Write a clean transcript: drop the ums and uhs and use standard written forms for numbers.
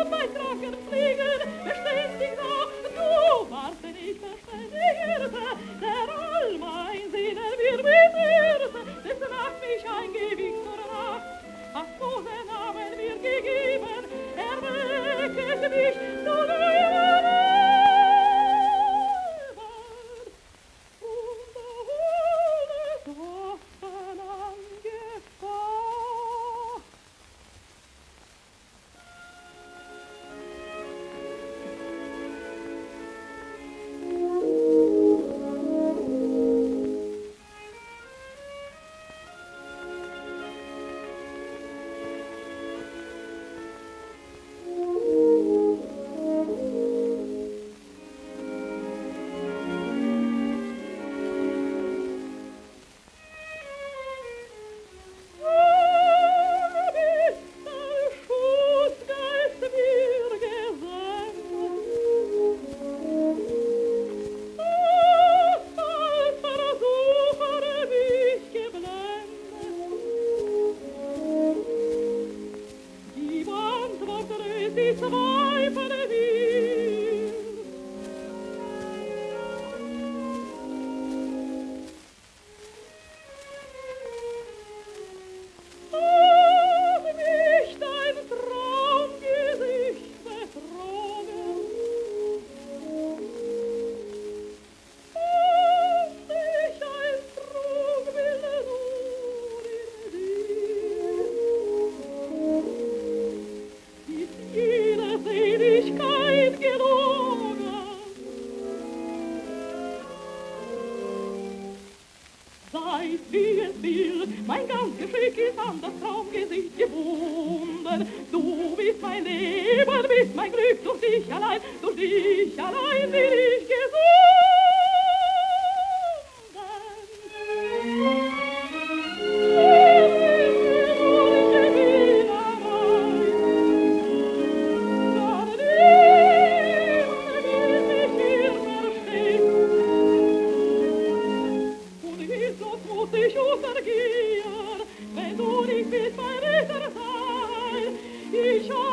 mein Kranken fliegen, beständig da, du warst denn nicht verständigerte, der all mein Sinne wir beirrte, dessen Nacht mich eingewiegt zur Nacht, hast du den Namen mir gegeben, erwecket mich zu neuer Leben. Und ohne Tochter angefahren. Mein ganz Geschick ist an das Traumgesicht gebunden. Du bist mein Leben, bist mein Glück, durch dich allein bin ich gesunden. Ich